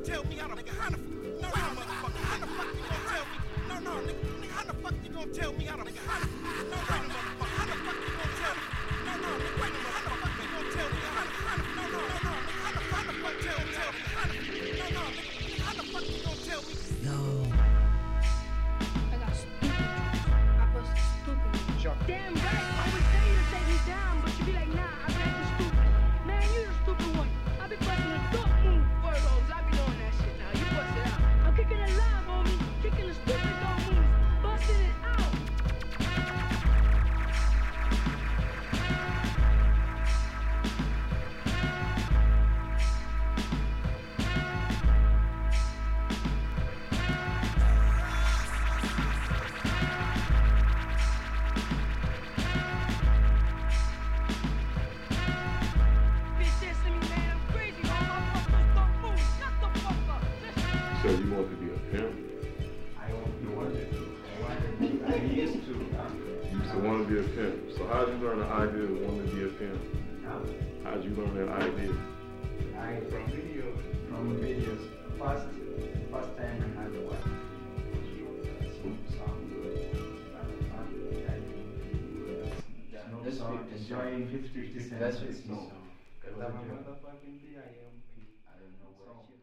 tell me how the nigga, how the no, motherfucker, how the fuck you gonna tell me? No, nigga, how the fuck you gonna tell me how the nigga, how the motherfucker, how the fuck you gonna tell me? No, nigga, wait a minute, how the fuck you gonna tell me how the no, nigga, how the fuck tell me how the no, nigga, how the fuck you gonna tell me? Yo. I got stupid. I bust stupid. Sure. Damn right, I would tell you to take me down, but you be like, nah, I'm acting stupid. Man, you the stupid one. I be busting a dope move for those. I be doing that shit now. You bust it out. I'm kicking it live, homie. Kicking the stupid dope moves. Busting it out. So you want to be a pimp? I wanted to. I used to. You used to want to be a pimp. So how did you learn the idea of wanting to be a pimp? How did you learn that idea? From videos. First time I had the wife. She was no song. Enjoying 50 Cent. That's what it's no. no. I don't know what she